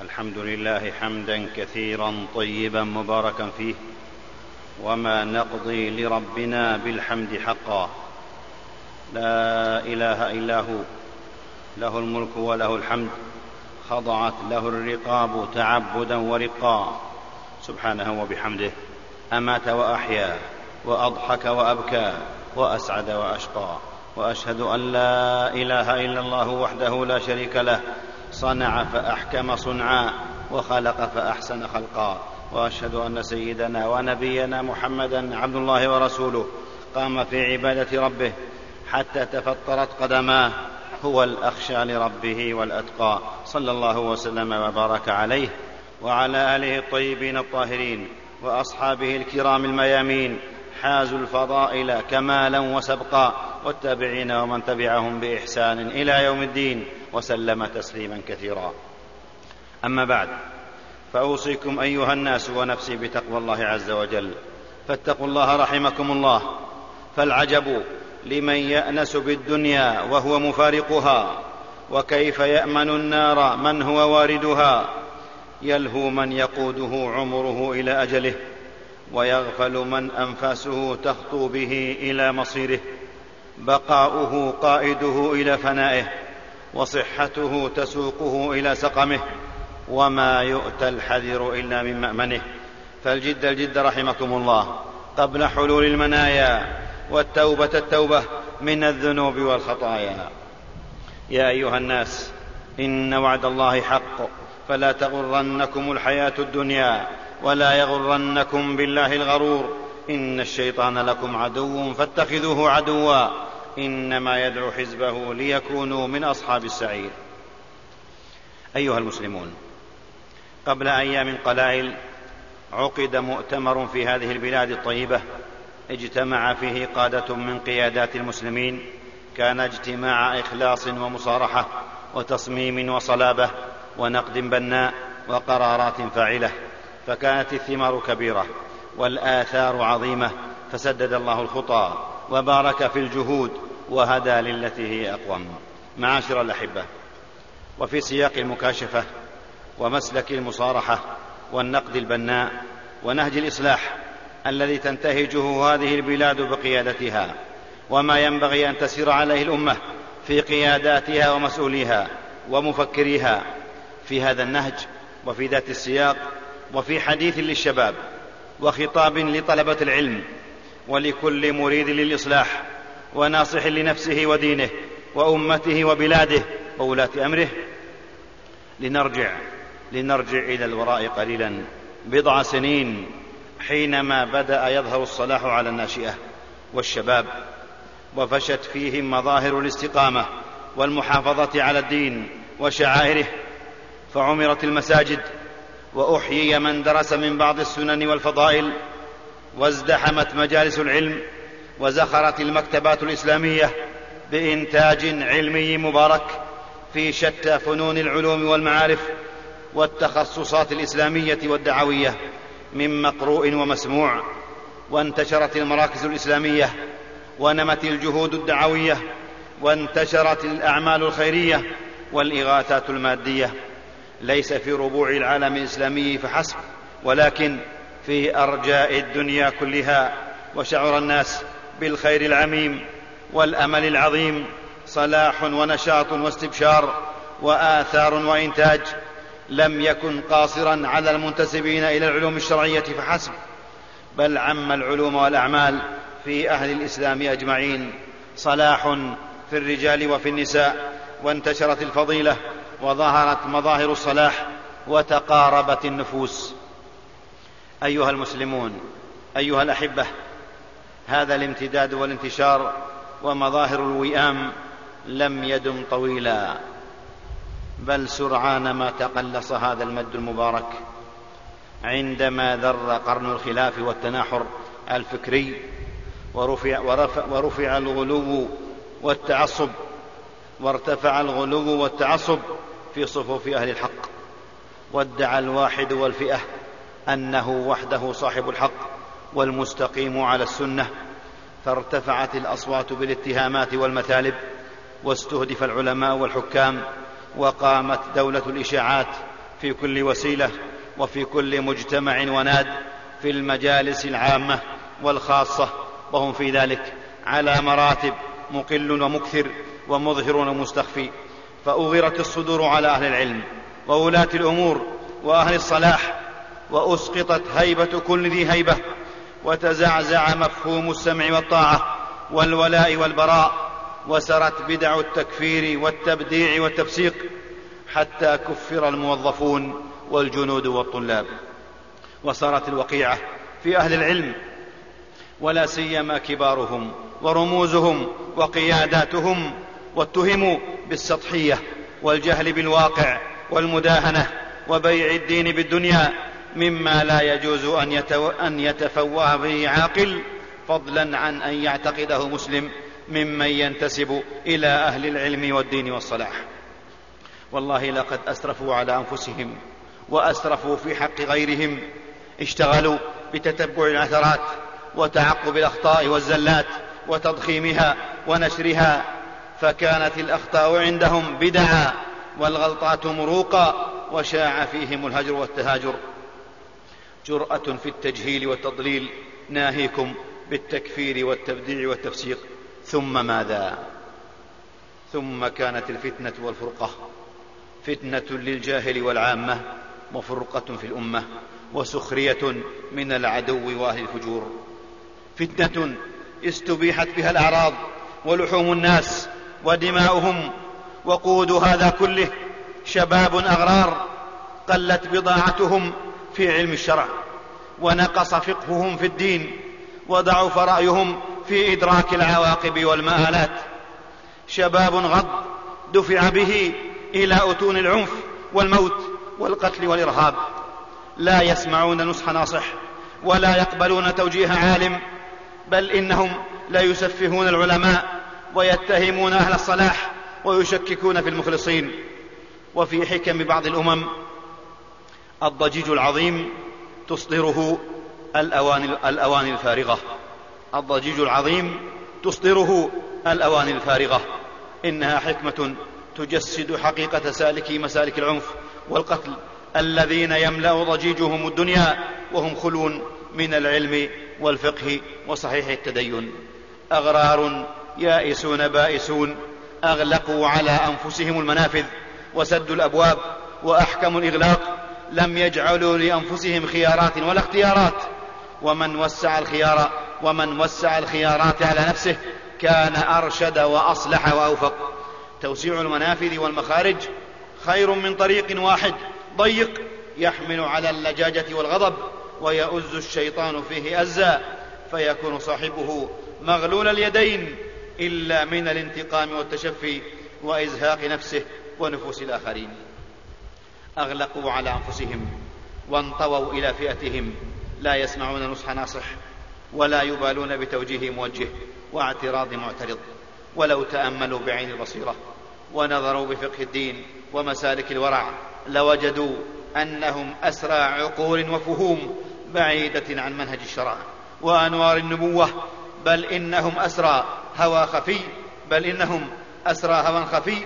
الحمد لله حمدا كثيرا طيبا مباركا فيه، وما نقضي لربنا بالحمد حقا. لا إله إلا هو، له الملك وله الحمد، خضعت له الرقاب تعبدا ورقا، سبحانه وبحمده. أمات وأحيا، وأضحك وأبكى، وأسعد وأشقى. وأشهد أن لا إله إلا الله وحده لا شريك له، صنع فأحكم صنعا، وخلق فأحسن خلقا. وأشهد أن سيدنا ونبينا محمدا عبد الله ورسوله، قام في عبادة ربه حتى تفطرت قدماه، هو الأخشى لربه والأتقى، صلى الله وسلم وبارك عليه وعلى آله الطيبين الطاهرين وأصحابه الكرام الميامين، حازوا الفضائل كمالا وسبقا، والتابعين ومن تبعهم بإحسان إلى يوم الدين، وسلم تسليما كثيرا. أما بعد، فأوصيكم أيها الناس ونفسي بتقوى الله عز وجل، فاتقوا الله رحمكم الله. فالعجب لمن يأنس بالدنيا وهو مفارقها، وكيف يأمن النار من هو واردها. يلهو من يقوده عمره إلى أجله، ويغفل من أنفاسه تخطو به إلى مصيره. بقاؤه قائده إلى فنائه، وصحته تسوقه إلى سقمه، وما يؤتى الحذر إلا من مأمنه. فالجد الجد رحمكم الله قبل حلول المنايا، والتوبة التوبة من الذنوب والخطايا. يا أيها الناس، إن وعد الله حق، فلا تغرنكم الحياة الدنيا، ولا يغرنكم بالله الغرور. إن الشيطان لكم عدو فاتخذوه عدوا، إنما يدعو حزبه ليكونوا من أصحاب السعير. أيها المسلمون، قبل أيام قلائل عقد مؤتمر في هذه البلاد الطيبة، اجتمع فيه قادة من قيادات المسلمين. كان اجتماع إخلاص ومصارحة وتصميم وصلابة ونقد بناء وقرارات فاعلة، فكانت الثمار كبيرة والآثار عظيمة، فسدد الله الخطى وبارك في الجهود وهدى للتي هي أقوم. معاشر الأحبة، وفي سياق المكاشفة ومسلك المصارحة والنقد البناء ونهج الإصلاح الذي تنتهجه هذه البلاد بقيادتها، وما ينبغي أن تسير عليه الأمة في قياداتها ومسؤوليها ومفكريها، في هذا النهج وفي ذات السياق، وفي حديث للشباب وخطاب لطلبة العلم ولكل مريد للإصلاح وناصح لنفسه ودينه وأمته وبلاده وولاة أمره، لنرجع إلى الوراء قليلا 7 سنين، حينما بدأ يظهر الصلاح على الناشئة والشباب، وفشت فيهم مظاهر الاستقامة والمحافظة على الدين وشعائره، فعمرت المساجد، وأحيي من درس من بعض السنن والفضائل، وازدحمت مجالس العلم، وزخرت المكتبات الإسلامية بإنتاج علمي مبارك في شتى فنون العلوم والمعارف والتخصصات الإسلامية والدعوية من مقروء ومسموع، وانتشرت المراكز الإسلامية، ونمت الجهود الدعوية، وانتشرت الأعمال الخيرية والإغاثات المادية، ليس في ربوع العالم الإسلامي فحسب، ولكن في أرجاء الدنيا كلها. وشعر الناس بالخير العميم والأمل العظيم، صلاح ونشاط واستبشار وآثار وإنتاج لم يكن قاصرا على المنتسبين إلى العلوم الشرعية فحسب، بل عم العلوم والأعمال في أهل الإسلام أجمعين. صلاح في الرجال وفي النساء، وانتشرت الفضيلة، وظهرت مظاهر الصلاح، وتقاربت النفوس. أيها المسلمون، أيها الأحبة، هذا الامتداد والانتشار ومظاهر الوئام لم يدم طويلا، بل سرعان ما تقلص هذا المد المبارك عندما ذر قرن الخلاف والتناحر الفكري، ورفع الغلو والتعصب، وارتفع الغلو والتعصب في صفوف أهل الحق، وادعى الواحد والفئة أنه وحده صاحب الحق والمستقيم على السنة، فارتفعت الأصوات بالاتهامات والمثالب، واستهدف العلماء والحكام، وقامت دولة الإشاعات في كل وسيلة وفي كل مجتمع وناد، في المجالس العامة والخاصة، وهم في ذلك على مراتب، مقل ومكثر ومظهر ومستخفي. فأغرت الصدور على أهل العلم وولاة الأمور وأهل الصلاح، وأسقطت هيبة كل ذي هيبة، وتزعزع مفهوم السمع والطاعة والولاء والبراء، وسرت بدع التكفير والتبديع والتفسيق، حتى كفر الموظفون والجنود والطلاب. وصارت الوقيعة في أهل العلم، ولا سيما كبارهم ورموزهم وقياداتهم، واتهموا بالسطحية والجهل بالواقع والمداهنة وبيع الدين بالدنيا، مما لا يجوز أن يتفوه به عاقل، فضلا عن أن يعتقده مسلم ممن ينتسب إلى أهل العلم والدين والصلاح. والله لقد أسرفوا على أنفسهم وأسرفوا في حق غيرهم، اشتغلوا بتتبع العثرات وتعقب الأخطاء والزلات وتضخيمها ونشرها، فكانت الأخطاء عندهم بدعا والغلطات مروقا، وشاع فيهم الهجر والتهاجر. جرأة في التجهيل والتضليل ناهيكم بالتكفير والتبديع والتفسيق. ثم ماذا؟ ثم كانت الفتنة والفرقة، فتنة للجاهل والعامة، وفرقة في الأمة، وسخرية من العدو وأهل الفجور. فتنة استبيحت بها الأعراض ولحوم الناس ودماؤهم، وقود هذا كله شباب أغرار قلت بضاعتهم في علم الشرع، ونقص فقههم في الدين، وضعف رأيهم في إدراك العواقب والمآلات. شباب غض دفع به إلى أتون العنف والموت والقتل والإرهاب، لا يسمعون نصح ناصح ولا يقبلون توجيه عالم، بل إنهم لا يسفهون العلماء ويتهمون أهل الصلاح ويشككون في المخلصين. وفي حكم بعض الأمم الضجيج العظيم تصدره الأواني الفارغة. الضجيج العظيم تصدره الأواني الفارغة، إنها حكمة تجسد حقيقة سالكي مسالك العنف والقتل الذين يملأ ضجيجهم الدنيا وهم خلون من العلم والفقه وصحيح التدين. أغرار يائسون بائسون أغلقوا على أنفسهم المنافذ وسدوا الأبواب وأحكموا الإغلاق، لم يجعلوا لأنفسهم خيارات ولا اختيارات. ومن وسع الخيارات على نفسه كان أرشد وأصلح وأوفق. توسيع المنافذ والمخارج خير من طريق واحد ضيق يحمل على اللجاجة والغضب ويؤز الشيطان فيه أزا، فيكون صاحبه مغلول اليدين إلا من الانتقام والتشفي وإزهاق نفسه ونفوس الآخرين. أغلقوا على أنفسهم وانطووا إلى فئتهم، لا يسمعون نصح ناصح ولا يبالون بتوجيه موجه واعتراض معترض. ولو تأملوا بعين البصيرة ونظروا بفقه الدين ومسالك الورع لوجدوا أنهم أسرى عقول وفهوم بعيدة عن منهج الشرع وأنوار النبوة، بل إنهم أسرى هوى خفي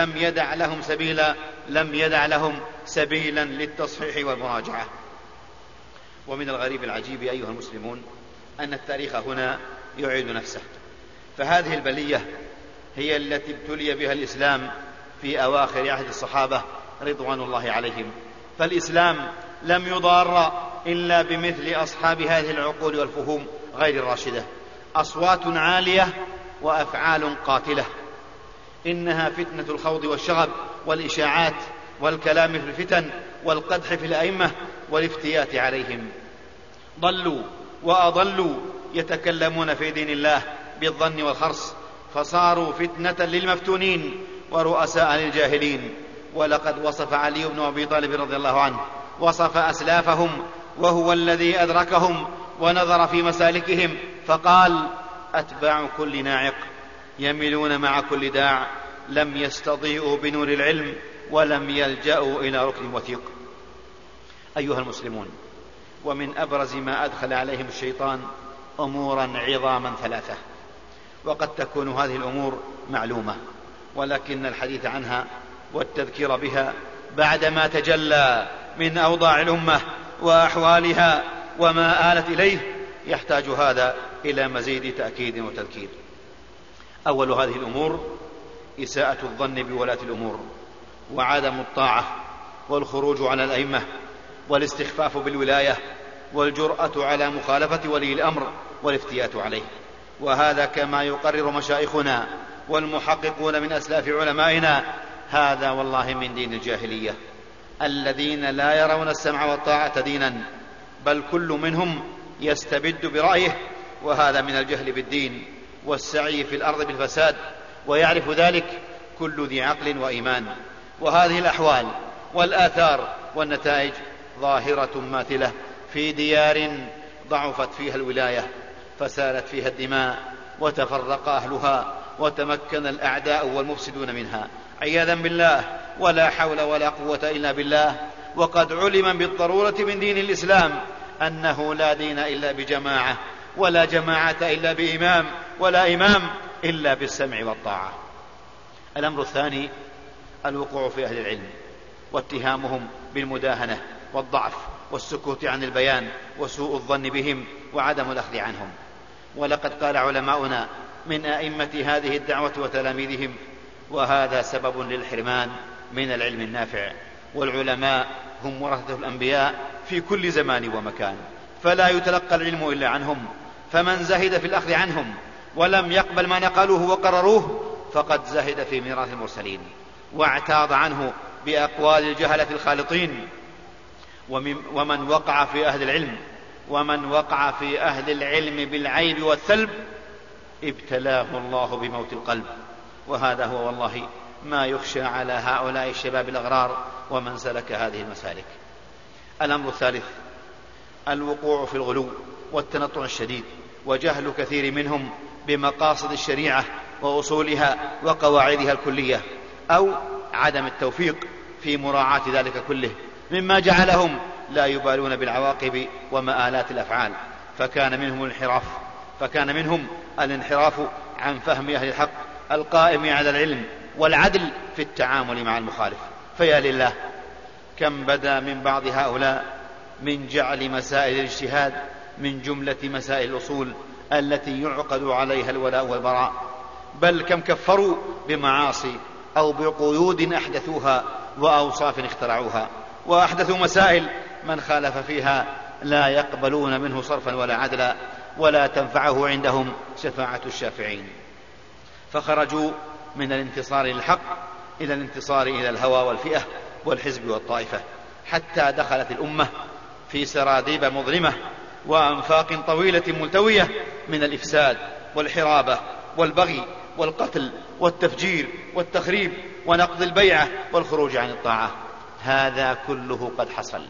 لم يدع لهم سبيلا للتصحيح والمراجعة. ومن الغريب العجيب أيها المسلمون أن التاريخ هنا يعيد نفسه، فهذه البلية هي التي ابتلي بها الإسلام في أواخر عهد الصحابة رضوان الله عليهم، فالإسلام لم يضار إلا بمثل أصحاب هذه العقول والفهوم غير الراشدة، أصوات عالية وأفعال قاتلة. إنها فتنة الخوض والشغب والإشاعات والكلام في الفتن والقدح في الأئمة والافتيات عليهم. ضلوا وأضلوا يتكلمون في دين الله بالظن والخرص، فصاروا فتنة للمفتونين ورؤساء للجاهلين. ولقد وصف علي بن أبي طالب رضي الله عنه وصف أسلافهم وهو الذي أدركهم ونظر في مسالكهم فقال: أتباع كل ناعق يميلون مع كل داع، لم يستضيئوا بنور العلم ولم يلجأوا إلى ركن وثيق. أيها المسلمون، ومن أبرز ما أدخل عليهم الشيطان أمورا عظاما ثلاثة، وقد تكون هذه الأمور معلومة، ولكن الحديث عنها والتذكير بها بعدما تجلى من أوضاع الأمة وأحوالها وما آلت إليه، يحتاج هذا إلى مزيد تأكيد وتذكير. أول هذه الأمور إساءة الظن بولاة الأمور، وعدم الطاعة، والخروج على الأئمة، والاستخفاف بالولاية، والجرأة على مخالفة ولي الأمر، والافتيات عليه. وهذا كما يقرر مشايخنا والمحققون من أسلاف علمائنا، هذا والله من دين الجاهلية، الذين لا يرون السمع والطاعة دينا، بل كل منهم يستبد برأيه، وهذا من الجهل بالدين والسعي في الأرض بالفساد، ويعرف ذلك كل ذي عقل وإيمان. وهذه الأحوال والآثار والنتائج ظاهرة ماثلة في ديار ضعفت فيها الولاية، فسالت فيها الدماء، وتفرق أهلها، وتمكن الأعداء والمفسدون منها، عياذا بالله، ولا حول ولا قوة إلا بالله. وقد علم بالضرورة من دين الإسلام أنه لا دين إلا بجماعة، ولا جماعة إلا بإمام، ولا إمام إلا بالسمع والطاعة. الأمر الثاني الوقوع في أهل العلم واتهامهم بالمداهنة والضعف والسكوت عن البيان وسوء الظن بهم وعدم الأخذ عنهم. ولقد قال علماؤنا من أئمة هذه الدعوة وتلاميذهم: وهذا سبب للحرمان من العلم النافع. والعلماء هم ورثة الأنبياء في كل زمان ومكان، فلا يتلقى العلم إلا عنهم، فمن زهد في الأخذ عنهم ولم يقبل ما نقلوه وقرروه فقد زهد في ميراث المرسلين، واعتاض عنه بأقوال الجهلة الخالطين. ومن وقع في أهل العلم بالعيب والثلب ابتلاه الله بموت القلب، وهذا هو والله ما يخشى على هؤلاء الشباب الأغرار ومن سلك هذه المسالك. الأمر الثالث الوقوع في الغلو والتنطع الشديد، وجهل كثير منهم بمقاصد الشريعة وأصولها وقواعدها الكلية، أو عدم التوفيق في مراعاة ذلك كله، مما جعلهم لا يبالون بالعواقب ومآلات الأفعال، فكان منهم الانحراف عن فهم أهل الحق القائم على العلم والعدل في التعامل مع المخالف. فيا لله كم بدا من بعض هؤلاء من جعل مسائل الاجتهاد من جملة مسائل الأصول التي يعقد عليها الولاء والبراء، بل كم كفروا بمعاصي أو بقيود أحدثوها وأوصاف اخترعوها، وأحدثوا مسائل من خالف فيها لا يقبلون منه صرفا ولا عدلا، ولا تنفعه عندهم شفاعة الشافعين، فخرجوا من الانتصار للحق إلى الانتصار إلى الهوى والفئة والحزب والطائفة، حتى دخلت الأمة في سراديب مظلمة وأنفاق طويلة ملتوية من الإفساد والحرابة والبغي والقتل والتفجير والتخريب ونقض البيعة والخروج عن الطاعة. هذا كله قد حصل،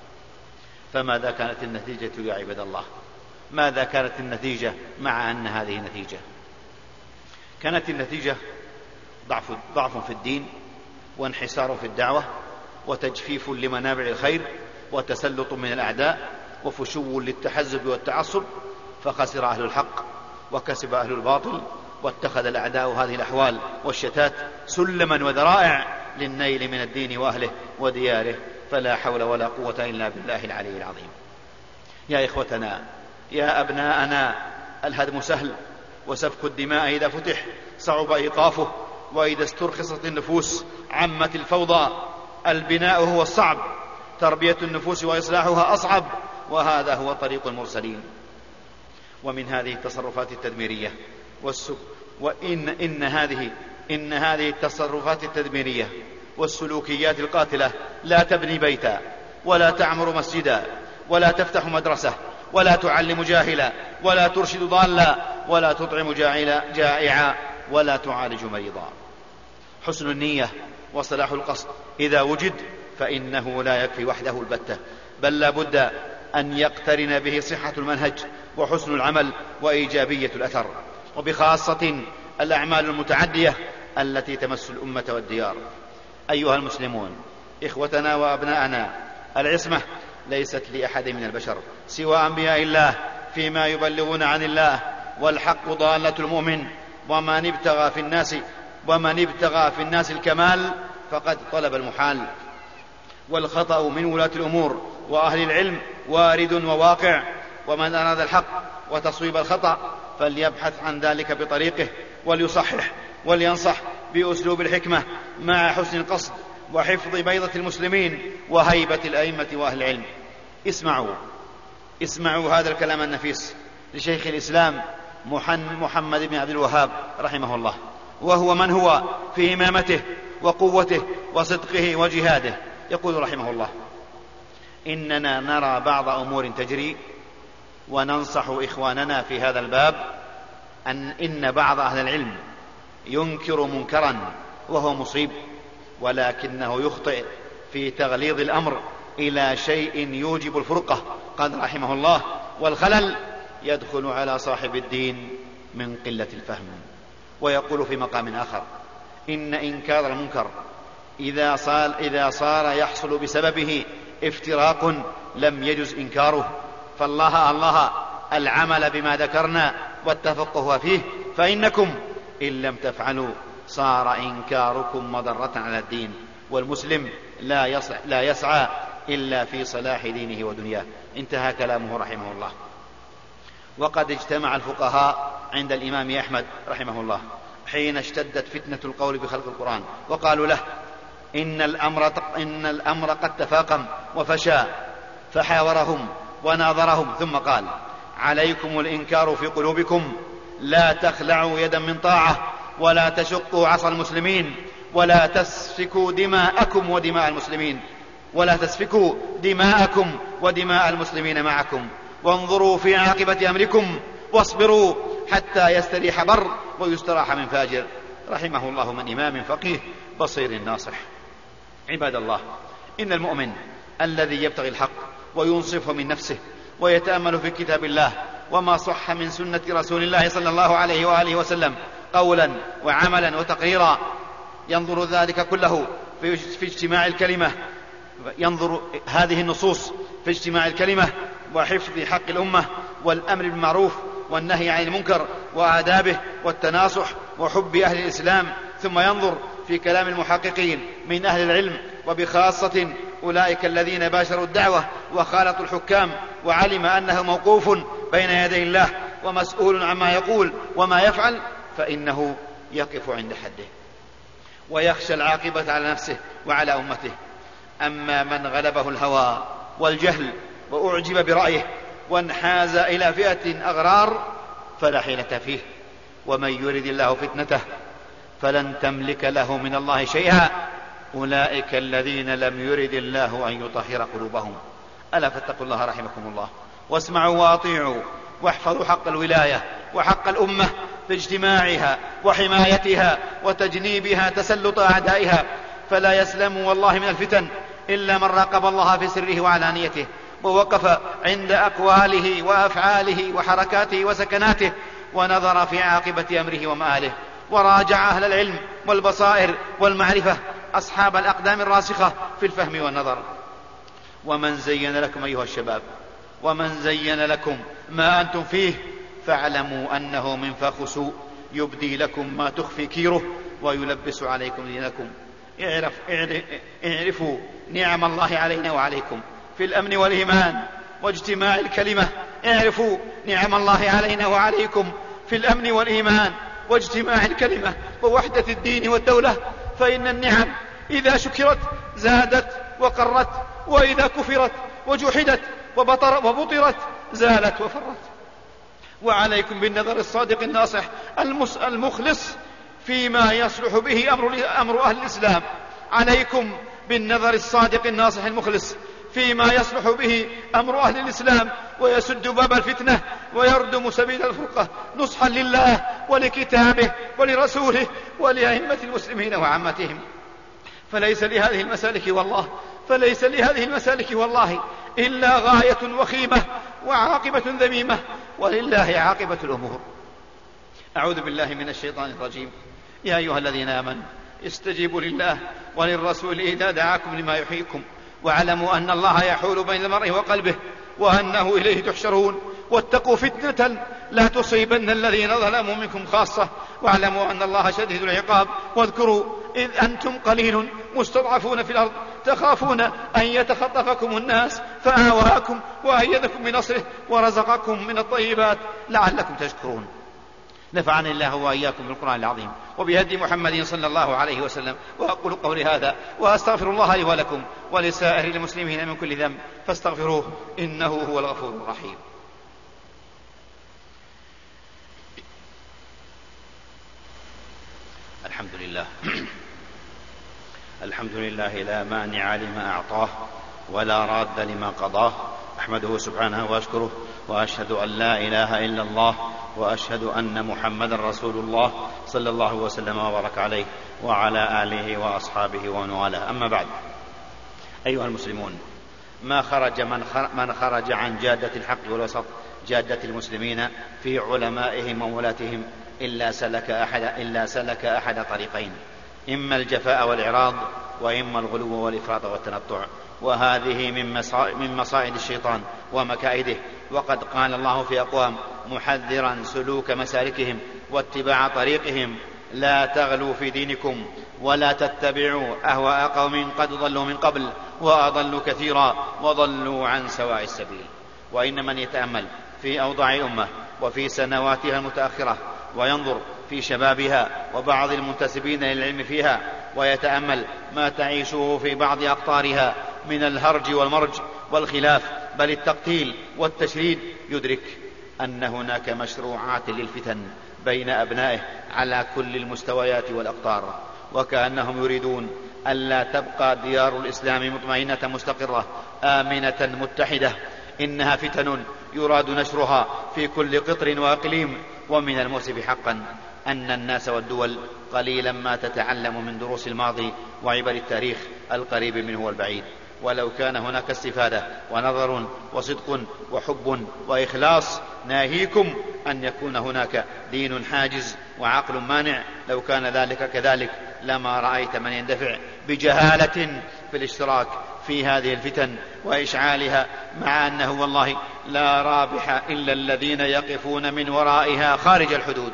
فماذا كانت النتيجة يا عباد الله؟ ماذا كانت النتيجة مع أن هذه نتيجة؟ كانت النتيجة ضعف في الدين، وانحسار في الدعوة، وتجفيف لمنابع الخير، وتسلط من الأعداء، وفشو للتحزب والتعصب، فخسر أهل الحق وكسب أهل الباطل، واتخذ الأعداء هذه الأحوال والشتات سلما وذرائع للنيل من الدين وأهله ودياره، فلا حول ولا قوة إلا بالله العلي العظيم. يا إخوتنا، يا أبناءنا، الهدم سهل، وسفك الدماء إذا فتح صعب إيقافه، وإذا استرخصت النفوس عمت الفوضى. البناء هو الصعب، تربية النفوس وإصلاحها أصعب، وهذا هو طريق المرسلين. ومن هذه التصرفات التدميرية إن هذه التصرفات التدميرية والسلوكيات القاتلة لا تبني بيتا، ولا تعمر مسجدا، ولا تفتح مدرسة، ولا تعلم جاهلا، ولا ترشد ضالا، ولا تطعم جائعا، ولا تعالج مريضا. حسن النية وصلاح القصد إذا وجد فإنه لا يكفي وحده البتة، بل لا بد أن يقترن به صحة المنهج وحسن العمل وإيجابية الأثر، وبخاصة الأعمال المتعدية التي تمس الأمة والديار. أيها المسلمون، إخوتنا وأبناءنا، العصمة ليست لأحد من البشر سوى أنبياء الله فيما يبلغون عن الله، والحق ضالة المؤمن، ومن ابتغى في الناس الكمال فقد طلب المحال. والخطأ من ولاة الأمور وأهل العلم وارد وواقع، ومن أراد الحق وتصويب الخطأ فليبحث عن ذلك بطريقه، وليصحح ولينصح بأسلوب الحكمة مع حسن القصد وحفظ بيضة المسلمين وهيبة الأئمة وأهل العلم. اسمعوا هذا الكلام النفيس لشيخ الإسلام محمد بن عبد الوهاب رحمه الله، وهو من هو في إمامته وقوته وصدقه وجهاده. يقول رحمه الله: إننا نرى بعض أمور تجري، وننصح إخواننا في هذا الباب إن بعض أهل العلم ينكر منكرا وهو مصيب، ولكنه يخطئ في تغليظ الأمر إلى شيء يوجب الفرقة. قال رحمه الله: والخلل يدخل على صاحب الدين من قلة الفهم. ويقول في مقام آخر: إن إنكار المنكر إذا صار يحصل بسببه افتراق لم يجز إنكاره، فالله العمل بما ذكرنا والتفقه فيه، فإنكم إن لم تفعلوا صار إنكاركم مضرة على الدين، والمسلم لا يسعى إلا في صلاح دينه ودنياه. انتهى كلامه رحمه الله. وقد اجتمع الفقهاء عند الإمام أحمد رحمه الله حين اشتدت فتنة القول بخلق القرآن، وقالوا له: إن الأمر قد تفاقم وفشى، فحاورهم وناظرهم ثم قال: عليكم الإنكار في قلوبكم، لا تخلعوا يدا من طاعة، ولا تشقوا عصا المسلمين، ولا تسفكوا دماءكم ودماء المسلمين معكم، وانظروا في عاقبة أمركم، واصبروا حتى يستريح بر ويستراح من فاجر. رحمه الله من إمام فقيه بصير ناصح. عباد الله، إن المؤمن الذي يبتغي الحق وينصفه من نفسه ويتأمل في كتاب الله وما صح من سنة رسول الله صلى الله عليه وآله وسلم قولا وعملا وتقريرا، ينظر ذلك كله في اجتماع الكلمة، ينظر هذه النصوص في اجتماع الكلمة وحفظ حق الأمة والأمر بالمعروف والنهي عن المنكر وآدابه والتناصح وحب أهل الإسلام، ثم ينظر في كلام المحققين من أهل العلم، وبخاصة أولئك الذين باشروا الدعوة وخالطوا الحكام، وعلم أنه موقوف بين يدي الله ومسؤول عما يقول وما يفعل، فإنه يقف عند حده ويخشى العاقبة على نفسه وعلى أمته. أما من غلبه الهوى والجهل وأعجب برأيه وانحاز إلى فئة أغرار فلا حيلة فيه، ومن يرد الله فتنته فلن تملك له من الله شيئا، أولئك الذين لم يرد الله أن يطهر قلوبهم. ألا فاتقوا الله رحمكم الله، واسمعوا وأطيعوا، واحفظوا حق الولاية وحق الأمة في اجتماعها وحمايتها وتجنيبها تسلط أعدائها، فلا يسلم والله من الفتن إلا من راقب الله في سره وعلانيته، ووقف عند أقواله وأفعاله وحركاته وسكناته، ونظر في عاقبة أمره ومآله، وراجع أهل العلم والبصائر والمعرفة أصحاب الأقدام الراسخة في الفهم والنظر. ومن زين لكم أيها الشباب، ومن زين لكم ما أنتم فيه، فاعلموا أنه منفخ سوء يبدي لكم ما تخفي كيره ويلبس عليكم دينكم. اعرفوا نعم الله علينا وعليكم في الأمن والإيمان واجتماع الكلمة. اعرفوا نعم الله علينا وعليكم في الأمن والإيمان واجتماع الكلمة ووحدة الدين والدولة، فإن النعم إذا شكرت زادت وقرت، وإذا كفرت وجحدت وبطرت زالت وفرت. وعليكم بالنظر الصادق الناصح المخلص فيما يصلح به أمر أهل الإسلام. عليكم بالنظر الصادق الناصح المخلص فيما يصلح به أمر أهل الإسلام، ويسد باب الفتنة ويردم سبيل الفرقة، نصحا لله ولكتابه ولرسوله ولأئمة المسلمين وعامتهم. فليس لهذه المسالك والله إلا غاية وخيمة وعاقبة ذميمة، ولله عاقبة الأمور. أعوذ بالله من الشيطان الرجيم. يا أيها الذين آمنوا استجيبوا لله وللرسول إذا دعاكم لما يحييكم، واعلموا أن الله يحول بين المرء وقلبه وأنه إليه تحشرون. واتقوا فتنة لا تصيبن الذين ظلموا منكم خاصة، واعلموا أن الله شديد العقاب. واذكروا إذ أنتم قليل مستضعفون في الأرض تخافون أن يتخطفكم الناس فآواكم وأيدكم بنصره ورزقكم من الطيبات لعلكم تشكرون. نفعني الله وإياكم بالقرآن العظيم وبهدي محمد صلى الله عليه وسلم، وأقول قولي هذا وأستغفر الله لي ولكم ولسائر المسلمين من كل ذنب فاستغفروه إنه هو الغفور الرحيم. الحمد لله لا مانع لما أعطاه ولا راد لما قضاه، أحمده سبحانه وأشكره، وأشهد أن لا إله إلا الله، وأشهد أن محمدا رسول الله صلى الله وسلم وبارك عليه وعلى آله وأصحابه ومن والاه. أما بعد، أيها المسلمون، ما خرج من خرج عن جادة الحق والوسط، جادة المسلمين في علمائهم وولاتهم، إلا سلك أحد طريقين: إما الجفاء والإعراض، وإما الغلو والإفراط والتنطع، وهذه من مصائد الشيطان ومكائده. وقد قال الله في أقوام محذرا سلوك مسالكهم واتباع طريقهم: لا تغلوا في دينكم ولا تتبعوا أهواء قوم قد ضلوا من قبل وأضلوا كثيرا وضلوا عن سواء السبيل. وإن من يتأمل في أوضاع الأمة وفي سنواتها المتأخرة، وينظر في شبابها وبعض المنتسبين للعلم فيها، ويتأمل ما تعيشه في بعض أقطارها من الهرج والمرج والخلاف، بل التقتيل والتشريد، يدرك أن هناك مشروعات للفتن بين أبنائه على كل المستويات والأقطار، وكأنهم يريدون ألا تبقى ديار الإسلام مطمئنة مستقرة آمنة متحدة. إنها فتن يراد نشرها في كل قطر وأقليم. ومن المؤسف حقا أن الناس والدول قليلا ما تتعلم من دروس الماضي وعبر التاريخ القريب منه والبعيد. ولو كان هناك استفادة ونظر وصدق وحب وإخلاص، ناهيكم أن يكون هناك دين حاجز وعقل مانع، لو كان ذلك كذلك لما رأيت من يندفع بجهالة في الاشتراك في هذه الفتن وإشعالها، مع أنه والله لا رابح إلا الذين يقفون من ورائها خارج الحدود.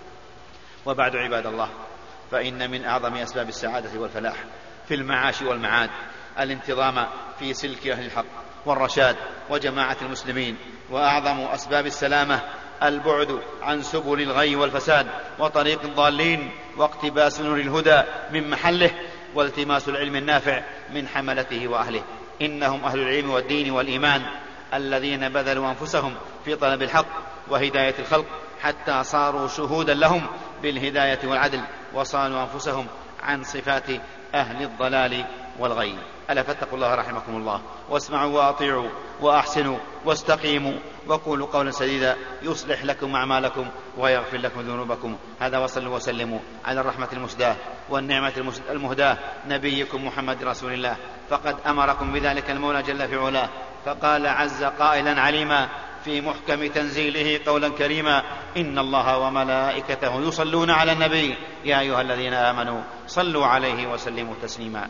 وبعد، عباد الله، فإن من أعظم أسباب السعادة والفلاح في المعاش والمعاد الانتظام في سلك أهل الحق والرشاد وجماعة المسلمين، وأعظم أسباب السلامة البعد عن سبل الغي والفساد وطريق الضالين، واقتباس نور الهدى من محله، والتماس العلم النافع من حملته وأهله. إنهم أهل العلم والدين والإيمان الذين بذلوا أنفسهم في طلب الحق وهداية الخلق، حتى صاروا شهودا لهم بالهداية والعدل، وصانوا أنفسهم عن صفات أهل الضلال والغي. ألا فاتقوا الله رحمكم الله، واسمعوا وأطيعوا وأحسنوا واستقيموا، وقولوا قولا سديدا يصلح لكم أعمالكم ويغفر لكم ذنوبكم. هذا، وصلوا وسلموا على الرحمة المسداة والنعمة المهداة نبيكم محمد رسول الله، فقد أمركم بذلك المولى جل في علاه، فقال عز قائلا عليما في محكم تنزيله قولا كريما: إن الله وملائكته يصلون على النبي يا أيها الذين آمنوا صلوا عليه وسلموا تسليما.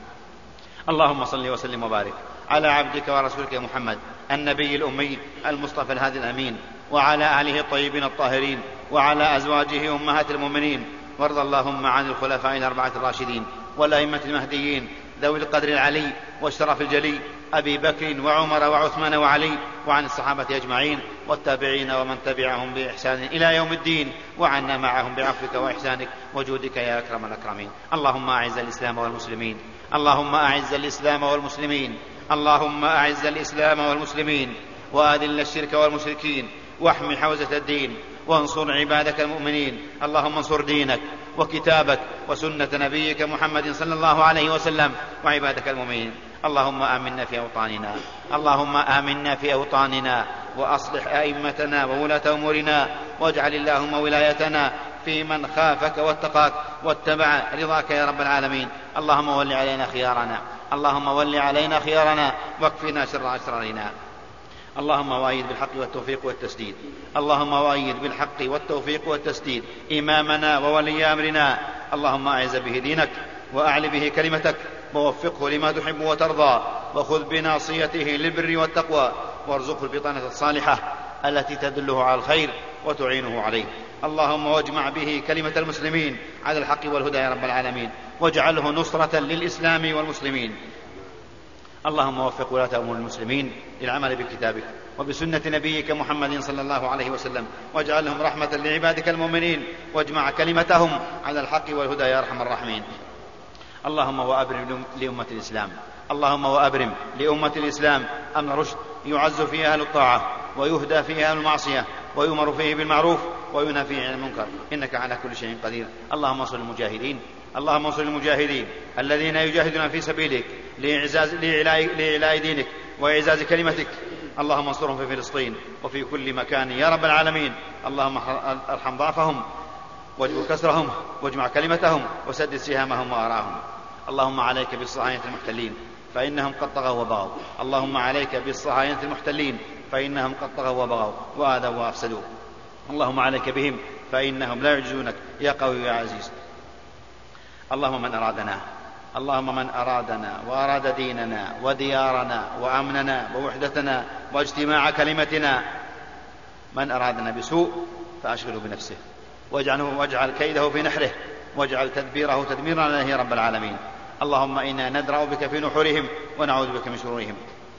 اللهم صل وسلم وبارك على عبدك ورسولك محمد النبي الأمي المصطفى الهادي الأمين، وعلى آله الطيبين الطاهرين، وعلى أزواجه أمهات المؤمنين، وارض اللهم عن الخلفاء الأربعة الراشدين والأئمة المهديين ذوي القدر العلي والشرف الجلي، أبي بكر وعمر وعثمان وعلي، وعن الصحابة أجمعين والتابعين ومن تبعهم بإحسان إلى يوم الدين، وعنا معهم بعفوك وإحسانك وجودك يا أكرم الأكرمين. اللهم أعز الإسلام والمسلمين، اللهم أعز الإسلام والمسلمين، اللهم أعز الإسلام والمسلمين، وأذل الشرك والمشركين، واحم حوزة الدين، وانصر عبادك المؤمنين. اللهم انصر دينك وكتابك وسنة نبيك محمد صلى الله عليه وسلم وعبادك المؤمنين. اللهم آمنا في أوطاننا، اللهم آمنا في أوطاننا، وأصلح أئمتنا وولاة أمورنا، واجعل اللهم ولايتنا في من خافك واتقاك واتبع رضاك يا رب العالمين. اللهم ول علينا خيارنا، اللهم ول علينا خيارنا، واكفنا شر أشرارنا. اللهم وأيد بالحق والتوفيق والتسديد، اللهم وأيد بالحق والتوفيق والتسديد إمامنا وولي أمرنا. اللهم أعز به دينك وأعل به كلمتك، ووفقه لما تحب وترضى، وخذ بناصيته للبر والتقوى، وارزقه البطانة الصالحة التي تدله على الخير وتعينه عليه. اللهم واجمع به كلمة المسلمين على الحق والهدى يا رب العالمين، واجعله نصرة للإسلام والمسلمين. اللهم وفق ولاة أمور المسلمين للعمل بكتابك وبسنة نبيك محمد صلى الله عليه وسلم، واجعلهم رحمة لعبادك المؤمنين، واجمع كلمتهم على الحق والهدى يا أرحم الراحمين. اللهم وأبرم لأمة الإسلام، اللهم وأبرم لأمة الإسلام أمن رشد يعز فيه أهل الطاعة ويهدى فيه أهل المعصية ويؤمر فيه بالمعروف وينهى فيه عن المنكر، إنك على كل شيء قدير. اللهم انصر المجاهدين، اللهم انصر المجاهدين الذين يجاهدون في سبيلك لإعلاء دينك وإعزاز كلمتك. اللهم انصرهم في فلسطين وفي كل مكان يا رب العالمين. اللهم ارحم ضعفهم واجبر كسرهم واجمع كلمتهم وسدد سهامهم وآراءهم. اللهم عليك بالصهاينة المحتلين فإنهم قد طغوا وبغوا، اللهم عليك بالصهاينة المحتلين فإنهم قد طغوا وبغوا وآذوا وأفسدوا. اللهم عليك بهم فإنهم لا يعجزونك يا قوي يا عزيز. اللهم من أرادنا وأراد ديننا وديارنا وأمننا ووحدتنا واجتماع كلمتنا، من أرادنا بسوء فأشغله بنفسه واجعل كيده في نحره واجعل تدبيره تدميرا عليه يا رب العالمين. اللهم إنا ندرأ بك في نحورهم ونعوذ بك من شرورهم.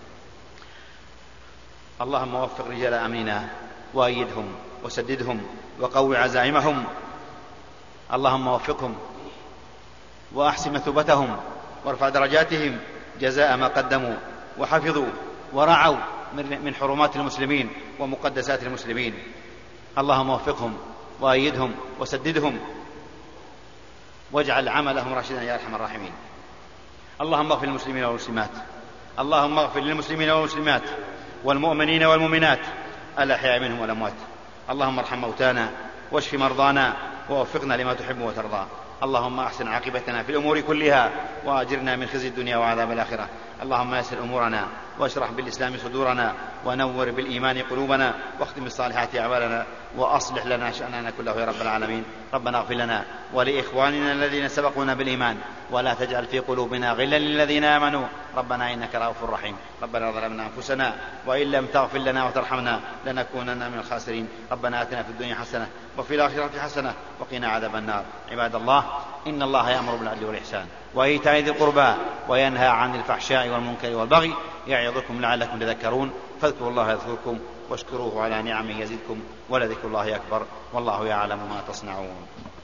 اللهم وفق رجال أمننا وأيدهم وسددهم وقوي عزائمهم. اللهم وفقهم وأحسن مثوبتهم وارفع درجاتهم جزاء ما قدموا وحفظوا ورعوا من حرمات المسلمين ومقدسات المسلمين. اللهم وفقهم وأيدهم وسددهم واجعل عملهم راشدا يا أرحم الراحمين. اللهم اغفر للمسلمين والمسلمات، اللهم اغفر للمسلمين والمسلمات والمؤمنين والمؤمنات الأحياء منهم والأموات. اللهم ارحم موتانا واشف مرضانا ووفقنا لما تحب وترضى. اللهم أحسن عاقبتنا في الأمور كلها وأجرنا من خزي الدنيا وعذاب الآخرة. اللهم يسر أمورنا واشرح بالإسلام صدورنا ونور بالإيمان قلوبنا واختم بالصالحات أعمالنا وأصلح لنا شأننا كله يا رب العالمين. ربنا اغفر لنا ولإخواننا الذين سبقونا بالإيمان ولا تجعل في قلوبنا غلا للذين آمنوا ربنا إنك رؤوف رحيم. ربنا ظلمنا أنفسنا وإن لم تغفر لنا وترحمنا لنكونن من الخاسرين. ربنا آتنا في الدنيا حسنة وفي الآخرة حسنة وقنا عذاب النار. عباد الله، إن الله يأمر بالعدل والإحسان وإيتاء ذي القربى وينهى عن الفحشاء والمنكر والبغي يعظكم لعلكم تذكرون. فاذكروا الله يذكركم واشكروه على نعمه يزدكم ولذكر الله أكبر والله يعلم ما تصنعون.